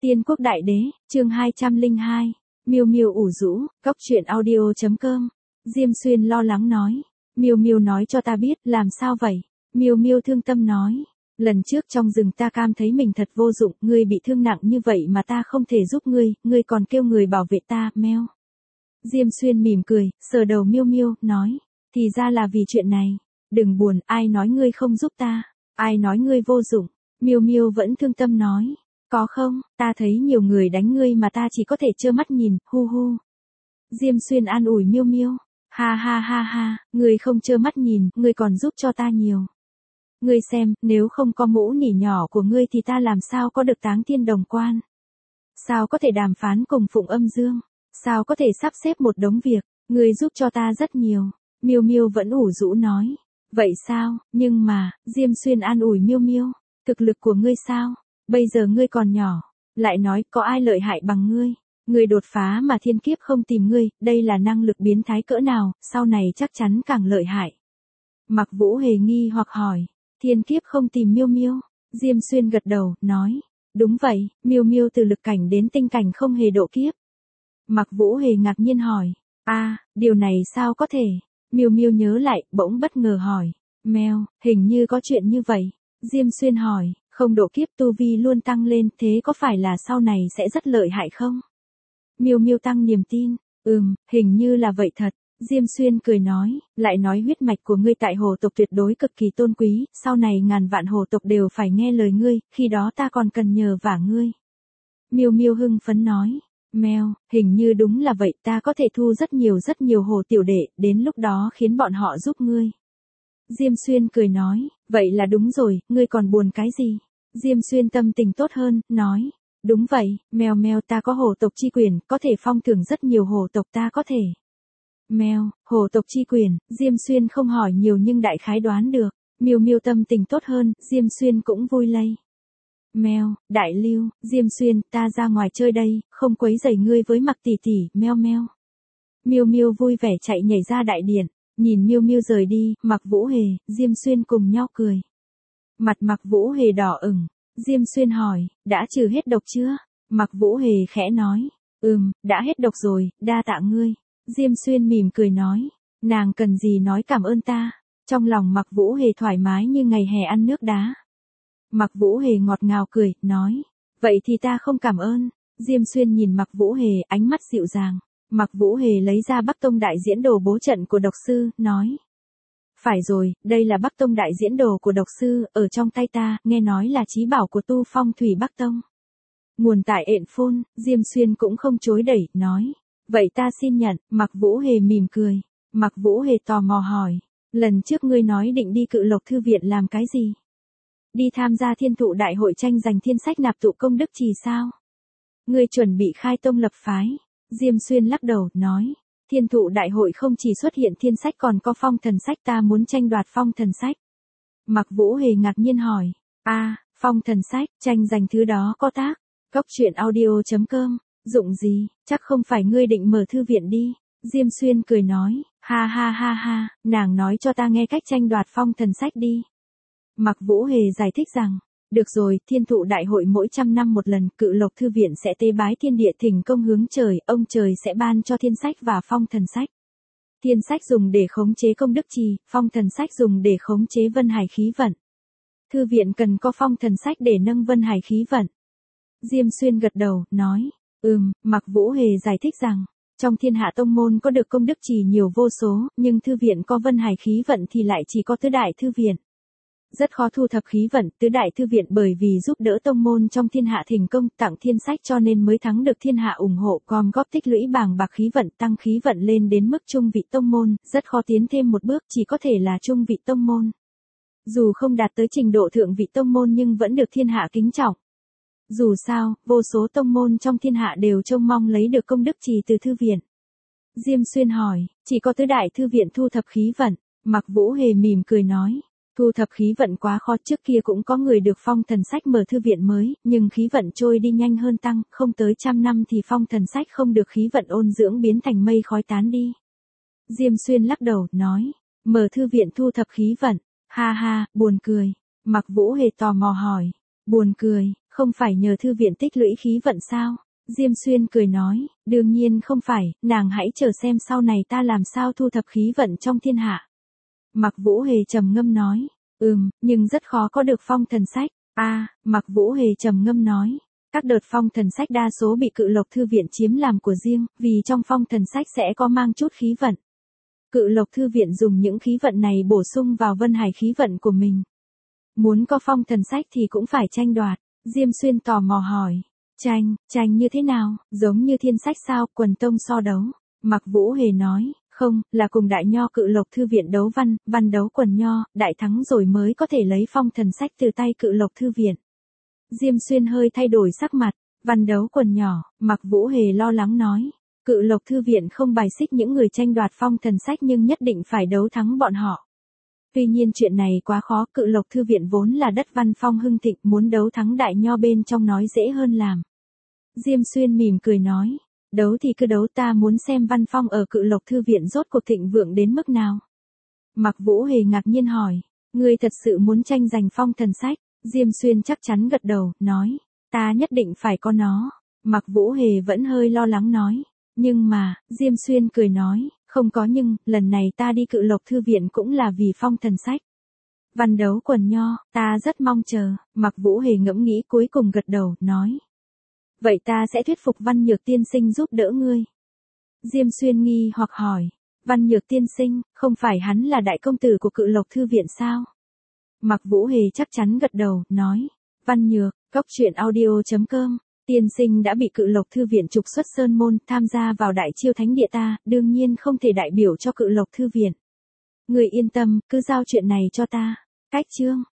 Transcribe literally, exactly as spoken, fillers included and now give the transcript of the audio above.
Tiên Quốc Đại Đế, chương hai trăm lẻ hai. Miêu Miêu ủ rũ, cốc truyện audio chấm com. Diêm Xuyên lo lắng nói, Miêu Miêu nói cho ta biết, làm sao vậy? Miêu Miêu thương tâm nói, lần trước trong rừng ta cảm thấy mình thật vô dụng, ngươi bị thương nặng như vậy mà ta không thể giúp ngươi, ngươi còn kêu người bảo vệ ta, meo. Diêm Xuyên mỉm cười, sờ đầu Miêu Miêu, nói, thì ra là vì chuyện này, đừng buồn, ai nói ngươi không giúp ta, ai nói ngươi vô dụng. Miêu Miêu vẫn thương tâm nói, có không, ta thấy nhiều người đánh ngươi mà ta chỉ có thể trơ mắt nhìn, hu hu. Diêm Xuyên an ủi Miêu Miêu, ha ha ha ha, ngươi không trơ mắt nhìn, ngươi còn giúp cho ta nhiều. Ngươi xem, nếu không có mũ nỉ nhỏ của ngươi thì ta làm sao có được táng thiên đồng quan? Sao có thể đàm phán cùng Phụng Âm Dương? Sao có thể sắp xếp một đống việc? Ngươi giúp cho ta rất nhiều. Miêu Miêu vẫn ủ rũ nói, vậy sao, nhưng mà, Diêm Xuyên an ủi Miêu Miêu, thực lực của ngươi sao? Bây giờ ngươi còn nhỏ, lại nói có ai lợi hại bằng ngươi? Ngươi đột phá mà thiên kiếp không tìm ngươi, đây là năng lực biến thái cỡ nào, sau này chắc chắn càng lợi hại. Mặc Vũ Hề nghi hoặc hỏi, thiên kiếp không tìm Miêu Miêu? Diêm Xuyên gật đầu, nói, đúng vậy, Miêu Miêu từ lực cảnh đến tinh cảnh không hề độ kiếp. Mặc Vũ Hề ngạc nhiên hỏi, a, điều này sao có thể? Miêu Miêu nhớ lại, bỗng bất ngờ hỏi, meo, hình như có chuyện như vậy. Diêm Xuyên hỏi, không độ kiếp tu vi luôn tăng lên, thế có phải là sau này sẽ rất lợi hại không? Miêu Miêu tăng niềm tin, ừm, hình như là vậy thật. Diêm Xuyên cười nói, lại nói huyết mạch của ngươi tại hồ tộc tuyệt đối cực kỳ tôn quý, sau này ngàn vạn hồ tộc đều phải nghe lời ngươi, khi đó ta còn cần nhờ vả ngươi. Miêu Miêu hưng phấn nói, meo, hình như đúng là vậy, ta có thể thu rất nhiều rất nhiều hồ tiểu đệ, đến lúc đó khiến bọn họ giúp ngươi. Diêm Xuyên cười nói, vậy là đúng rồi, ngươi còn buồn cái gì? Diêm Xuyên tâm tình tốt hơn, nói, đúng vậy, meo meo ta có hồ tộc chi quyền, có thể phong thưởng rất nhiều hồ tộc ta có thể. Meo, hồ tộc chi quyền, Diêm Xuyên không hỏi nhiều nhưng đại khái đoán được, Miêu Miêu tâm tình tốt hơn, Diêm Xuyên cũng vui lây. Meo, đại lưu, Diêm Xuyên, ta ra ngoài chơi đây, không quấy rầy ngươi với Mặc tỷ tỷ, meo meo. Miêu Miêu vui vẻ chạy nhảy ra đại điện, nhìn Miêu Miêu rời đi, Mặc Vũ Hề, Diêm Xuyên cùng nhau cười. Mặt Mặc Vũ Hề đỏ ửng, Diêm Xuyên hỏi, đã trừ hết độc chưa? Mặc Vũ Hề khẽ nói, ừm, đã hết độc rồi, đa tạ ngươi. Diêm Xuyên mỉm cười nói, nàng cần gì nói cảm ơn ta. Trong lòng Mặc Vũ Hề thoải mái như ngày hè ăn nước đá. Mặc Vũ Hề ngọt ngào cười, nói, vậy thì ta không cảm ơn. Diêm Xuyên nhìn Mặc Vũ Hề, ánh mắt dịu dàng. Mặc Vũ Hề lấy ra Bắc Tông đại diễn đồ bố trận của độc sư, nói, phải rồi, đây là Bắc Tông đại diễn đồ của độc sư, ở trong tay ta, nghe nói là chí bảo của tu phong thủy Bắc Tông. Nguồn tại ện phôn, Diêm Xuyên cũng không chối đẩy, nói, vậy ta xin nhận. Mặc Vũ Hề mỉm cười. Mặc Vũ Hề tò mò hỏi, lần trước ngươi nói định đi Cự Lộc Thư viện làm cái gì? Đi tham gia thiên thụ đại hội tranh giành thiên sách nạp tụ công đức trì sao? Ngươi chuẩn bị khai tông lập phái. Diêm Xuyên lắc đầu, nói, thiên thụ đại hội không chỉ xuất hiện thiên sách còn có phong thần sách, ta muốn tranh đoạt phong thần sách. Mặc Vũ Hề ngạc nhiên hỏi, a, phong thần sách, tranh giành thứ đó có tác. Cốc truyện audio chấm com, dụng gì, chắc không phải ngươi định mở thư viện đi. Diêm Xuyên cười nói, ha ha ha ha, nàng nói cho ta nghe cách tranh đoạt phong thần sách đi. Mặc Vũ Hề giải thích rằng, được rồi, thiên thụ đại hội mỗi trăm năm một lần, Cự Lộc Thư viện sẽ tế bái thiên địa thỉnh công hướng trời, ông trời sẽ ban cho thiên sách và phong thần sách. Thiên sách dùng để khống chế công đức trì, phong thần sách dùng để khống chế vân hải khí vận. Thư viện cần có phong thần sách để nâng vân hải khí vận. Diêm Xuyên gật đầu, nói, ừm, Mặc Vũ Hề giải thích rằng, trong thiên hạ tông môn có được công đức trì nhiều vô số, nhưng thư viện có vân hải khí vận thì lại chỉ có tứ đại thư viện. Rất khó thu thập khí vận, tứ đại thư viện bởi vì giúp đỡ tông môn trong thiên hạ thành công tặng thiên sách cho nên mới thắng được thiên hạ ủng hộ, gom góp tích lũy bàng bạc khí vận, tăng khí vận lên đến mức trung vị tông môn, rất khó tiến thêm một bước, chỉ có thể là trung vị tông môn. Dù không đạt tới trình độ thượng vị tông môn nhưng vẫn được thiên hạ kính trọng. Dù sao, vô số tông môn trong thiên hạ đều trông mong lấy được công đức trì từ thư viện. Diêm Xuyên hỏi, chỉ có tứ đại thư viện thu thập khí vận. Mặc Vũ Hề mỉm cười nói, thu thập khí vận quá khó, trước kia cũng có người được phong thần sách mở thư viện mới, nhưng khí vận trôi đi nhanh hơn tăng, không tới trăm năm thì phong thần sách không được khí vận ôn dưỡng biến thành mây khói tán đi. Diêm Xuyên lắc đầu, nói, mở thư viện thu thập khí vận, ha ha, buồn cười. Mặc Vũ Hề tò mò hỏi, buồn cười, Không phải nhờ thư viện tích lũy khí vận sao? Diêm Xuyên cười nói, đương nhiên không phải, nàng hãy chờ xem sau này ta làm sao thu thập khí vận trong thiên hạ. Mạc Vũ Hề trầm ngâm nói, ừm, nhưng rất khó có được phong thần sách. A, à, Mạc Vũ Hề trầm ngâm nói, các đợt phong thần sách đa số bị Cự Lộc Thư viện chiếm làm của riêng, vì trong phong thần sách sẽ có mang chút khí vận. Cự Lộc Thư viện dùng những khí vận này bổ sung vào Vân Hải khí vận của mình. Muốn có phong thần sách thì cũng phải tranh đoạt. Diêm Xuyên tò mò hỏi, tranh, tranh như thế nào, giống như thiên sách sao, quần tông so đấu. Mạc Vũ Hề nói, không, là cùng đại nho Cự Lộc Thư viện đấu văn, văn đấu quần nho, đại thắng rồi mới có thể lấy phong thần sách từ tay Cự Lộc Thư viện. Diêm Xuyên hơi thay đổi sắc mặt, văn đấu quần nhỏ, Mạc Vũ Hề lo lắng nói, Cự Lộc Thư viện không bài xích những người tranh đoạt phong thần sách nhưng nhất định phải đấu thắng bọn họ. Tuy nhiên chuyện này quá khó, Cự Lộc Thư viện vốn là đất văn phong hưng thịnh, muốn đấu thắng đại nho bên trong nói dễ hơn làm. Diêm Xuyên mỉm cười nói, đấu thì cứ đấu, ta muốn xem văn phong ở Cự Lộc Thư viện rốt cuộc thịnh vượng đến mức nào. Mạc Vũ Hề ngạc nhiên hỏi, ngươi thật sự muốn tranh giành phong thần sách? Diêm Xuyên chắc chắn gật đầu, nói, ta nhất định phải có nó. Mạc Vũ Hề vẫn hơi lo lắng nói, nhưng mà, Diêm Xuyên cười nói, không có nhưng, lần này ta đi Cự Lộc Thư viện cũng là vì phong thần sách. Văn đấu quần nho, ta rất mong chờ. Mạc Vũ Hề ngẫm nghĩ cuối cùng gật đầu, nói, vậy ta sẽ thuyết phục Văn Nhược tiên sinh giúp đỡ ngươi. Diêm Xuyên nghi hoặc hỏi, Văn Nhược tiên sinh, không phải hắn là đại công tử của Cự Lộc Thư viện sao? Mạc Vũ Hề chắc chắn gật đầu, nói, Văn Nhược, góc truyện audio chấm com, tiên sinh đã bị Cự Lộc Thư viện trục xuất sơn môn, tham gia vào đại chiêu thánh địa ta, đương nhiên không thể đại biểu cho Cự Lộc Thư viện. Người yên tâm, cứ giao chuyện này cho ta. Cách chương